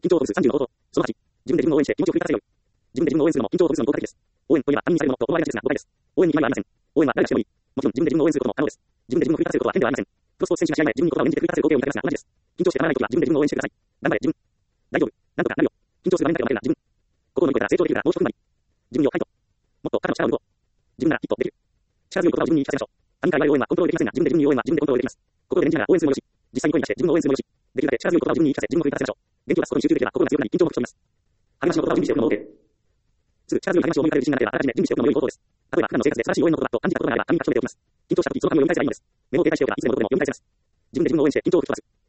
緊張度数30の応答。その8、自分で自分を応援して気持ちを奮い立たせよい。自分で自分を応援するのも緊張度数の効果的です。応援といえば他人にされるものと思われがちですが、誤解です。応援に決まりはありません。応援は誰がしてもいい。もちろん自分で自分を応援することも可能です。自分で自分を奮い立たせることは変ではありません。プロスポーツ選手が試合前、自分に言葉を演じて奮い立たせる光景を見たが同じです。緊張してたまらないときは自分で自分を応援してください。頑張れ、自分。大丈夫。なんとかなるよ。緊張する場面だけは負けるな、自分。ここを乗り越えたら成長できるから、もう一踏ん張り。自分にをはいと。もっと肩の力を抜こう。自分ならきっとできる。力強い言葉を自分に言い聞かせましょう。他人から言われる応援はコントロールできませんが、自分で自分に言う応援は自分でコントロールできます。心で念じながら応援するもよし、実際に声に出して自分の応援するもよし、できるだけ力強い言葉を自分に言い聞かせ、自分を奮い立たせましょう。元気を出すことに集中できれば心が強くなり緊張も吹き飛びます。励ましの言葉を準備しておくのも OK。すぐ力強い励ましを思い浮かべる自信が出れば、あらかじめ準備しておくのも良いことです。例えば、普段の生活で素晴らしい応援の言葉と感じたことがあれば、紙に書き留めておきます。緊張した時、その紙を読み返せばいいのです。メモを携帯しておけば、いつでもどこでも読み返せます。自分で自分を応援して緊張を吹き飛ばす。